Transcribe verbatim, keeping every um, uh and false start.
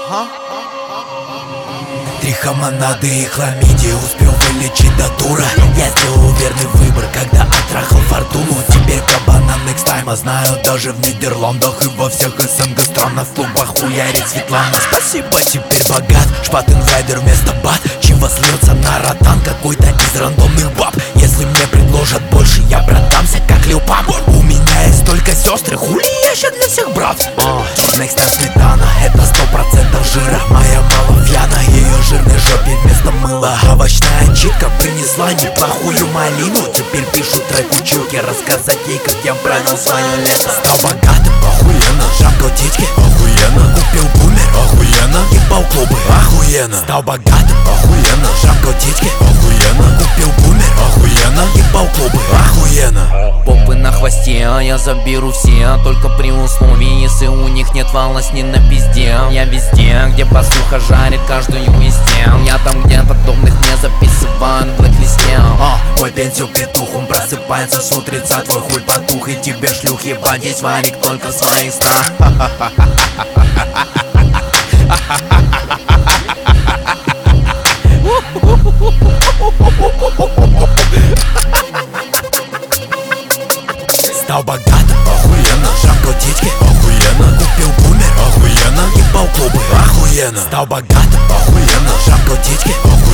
Три хамонады и хламидии успел вылечить до тура. Я сделал верный выбор, когда оттрахал фортуну. Теперь про банан next time знаю даже в Нидерландах и во всех СНГ странах. В клубах хуярит Светлана. Спасибо, теперь богат. Шпатен райдер вместо бат. Чего слился на ротан какой-то из рандомных баб. Если мне предложат больше, я продамся как Лил Памп. У меня есть только сестры, хули я ща для всех брат. uh, Next time сметана, это сто процентов жира. Моя маловьяна, ее жирной жопе вместо мыла. Овощная читка принесла неплохую малину. Теперь пишу трек училке, рассказать ей, как я правил свое лето. Стал богатым, охуенно. Жамкал титьки, охуенно. Купил бумер, охуенно. Ебал клубы, охуенно. Стал богатым, охуенно. Жамкал титьки, охуенно. Купил бумер, охуенно. Ебал клубы, охуенно. Попы на хвосте, а я заберу все. Только при условии, если у них нет волосни на пизде. Я везде, где басуха жарит каждую из тем. Я там, где подобных мне записывают в блэк-листе. а, Мой пенсил петух, он просыпается с утреца. Твой хуй потух и тебе шлюх ебать. Здесь варик только в своих снах. Стал богатым, охуенно. Жамкал титьки, охуенно. Купил бумер, охуенно. Ебал клубы, охуенно. Стал богатым, охуенно. Жамкал титьки, охуенно.